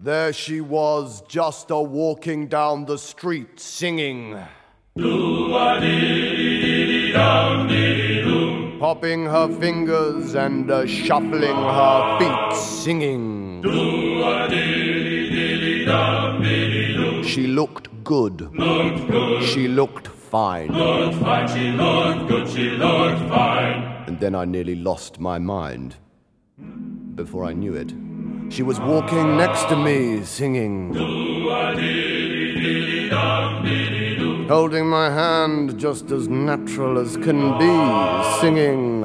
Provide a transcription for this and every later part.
There she was, just a-walking down the street, singing. Do-a-dee-dee-dee-dum-dee-dee-doo. Popping her fingers and shuffling her feet, singing. Do-a-dee-dee-dee-dum-dee-dee-doo. She looked good. Looked good. She looked fine. Looked fine. She looked good. She looked fine. And then I nearly lost my mind. Before I knew it, she was walking next to me, singing. Do-a-dee-dee-dee-dum-dee-dee-doo. Holding my hand just as natural as can be, singing.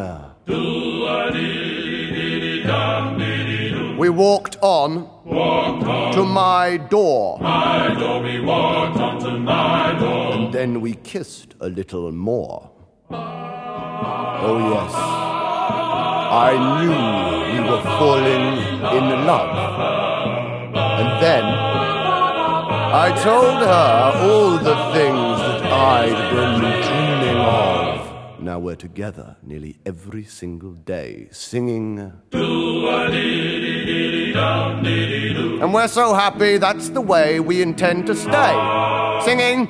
Do-a-dee-dee-dee-dum-dee-dee-doo. We walked on to my door. My door, we walked on to my door. And then we kissed a little more. Oh yes, I knew we were falling in love. And then I told her all the things that I'd been dreaming of. Now we're together nearly every single day, singing. Do-a-dee-dee-dee-dum-dee-dee-doo. And we're so happy that's the way we intend to stay, singing.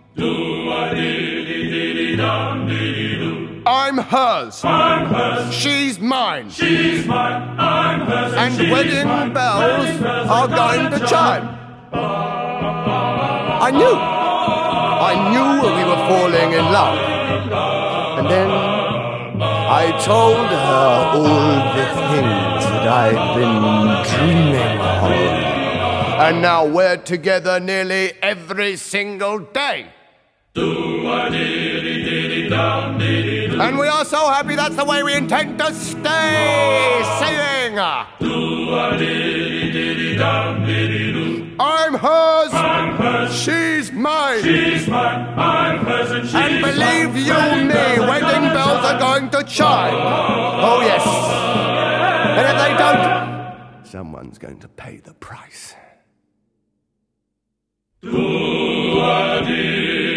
Do-a-dee-dee-dee-dum-dee-dee-doo. I'm hers. I'm hers. She's mine. She's mine. I'm hers. And she's wedding mine. bells Wedding bells are going to chime. I knew we were falling in love. And then I told her all the things that I'd been dreaming of. And now we're together nearly every single day. Do-a-dee-dee-dee-dum-dee-dee-doo. And we are so happy that's the way we intend to stay, singing. Do-a-dee-dee-dee-dum-dee-dee-doo. I'm hers. I'm hers. She's mine. She's mine. I'm hers and she's mine. And believe you me, wedding bells are going to chime. Oh yes. And if they don't, someone's going to pay the price. Do-a-dee.